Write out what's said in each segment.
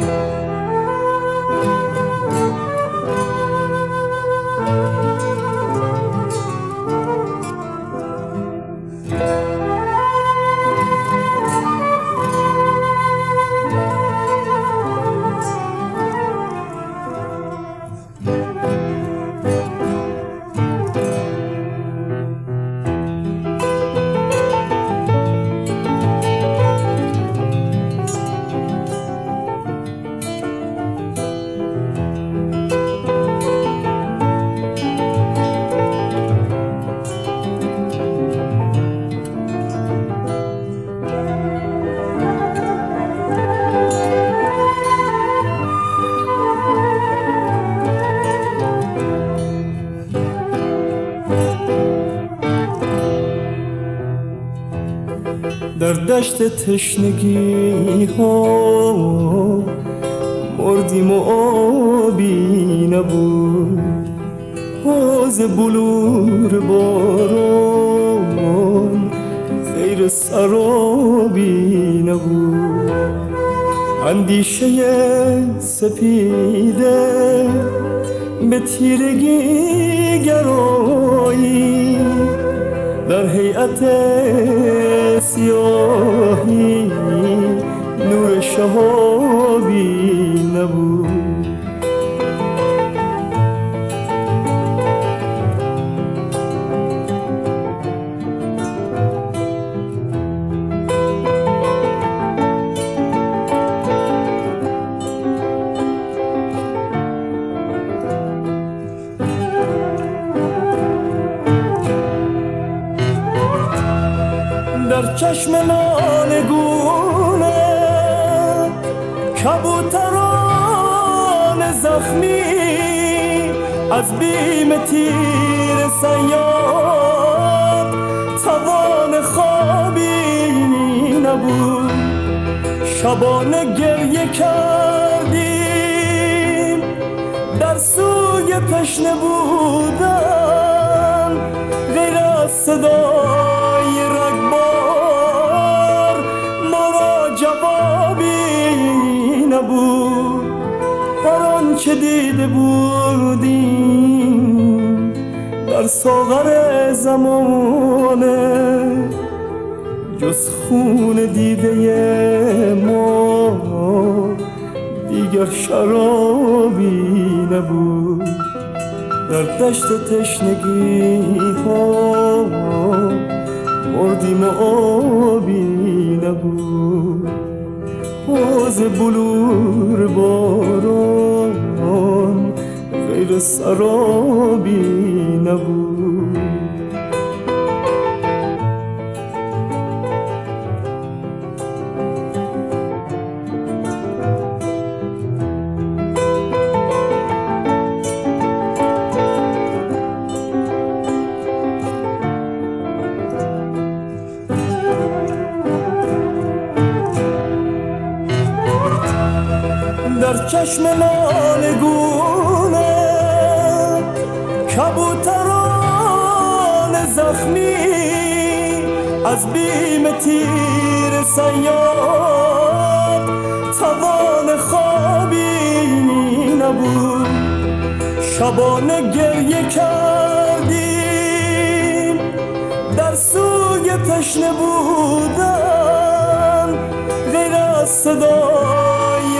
در دشت تشنگی ها مردیم و آبی نبود، حوض بلور باران غیر سرابی نبود. اندیشه سپیده به تیرگی گرایی، در هیئت سیاهی نور شهابی نبود. در چشم نالگونه کبوتران زخمی از بیم تیر صیاد توان خوابی نبود. شبانه گریه کردیم در سوی تشنه بودن، غیر از صدای رگبار ما را جوابی نبود. هر آنچه دیده بودیم در ساغر زمانه، جز خون دیده ما دیگر شرابی نبود. در دشت تشنگی ها مردیم و آبی نبود، حوض بلور باران غیر سرابی نبود. در چشم نالگونه کبوتران زخمی از بیم تیر صیاد توان خوابی نبود. شبانه گریه کردیم در سوی تشنه بودن، غیر از صدای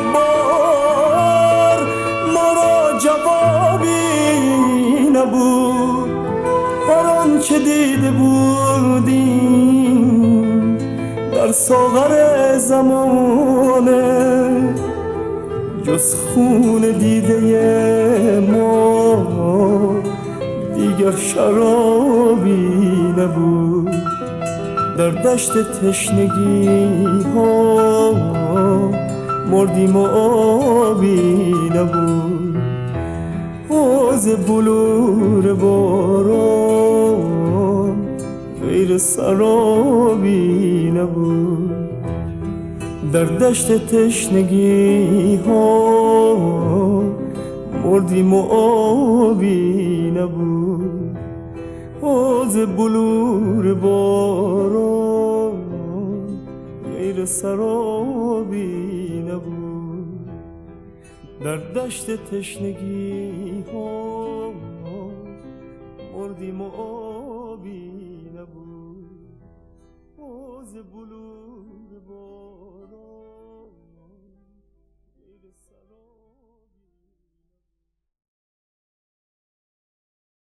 رگبار ما را جوابی نبود. هر آنچه دیده بودیم در ساغر زمانه، جز خون دیده ما دیگر شرابی نبود. در دشت تشنگی ها مردیم و آبی نبود، حوض بلور باران غیر سرابی نبود. در دشت تشنگی ها مردیم و آبی نبود، حوض بلور باران غیر سرابی نبود. در دشت تشنگی ها مردیم و آبی نبود. باز بلور باران غیر سراب